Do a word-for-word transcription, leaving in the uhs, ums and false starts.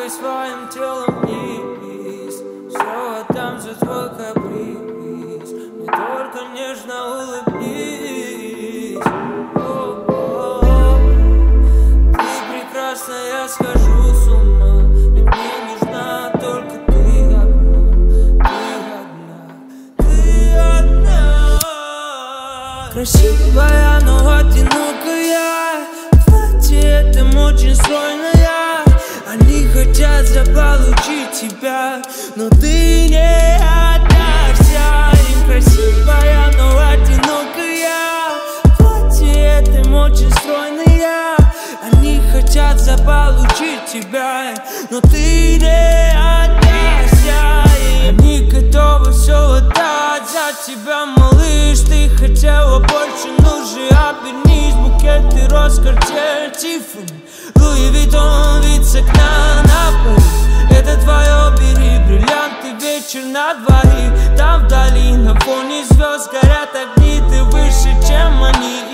Двигай своим телом вниз, все отдам за твой каприз. Мне только нежно улыбнись. О-о-о. Ты прекрасна, я схожу с ума, ведь мне нужна только ты одна. Ты одна, ты одна. Красивая, но одинокая, в платье ты очень стройная. Они хотят заполучить тебя, но ты не отдашься им. Красивая, но одинокая, в платье ты очень стройная. Они хотят заполучить тебя, но ты не отдашься им. Они готовы все отдать за тебя, малыш. Ты хотела больше, ну же обернись. Букеты роз, Картье, Тиффани, Луи Виттон, вице-окна на Париж. Это твое, бери бриллианты, вечер на двоих. Там вдали на фоне звезд горят огни, ты выше, чем они.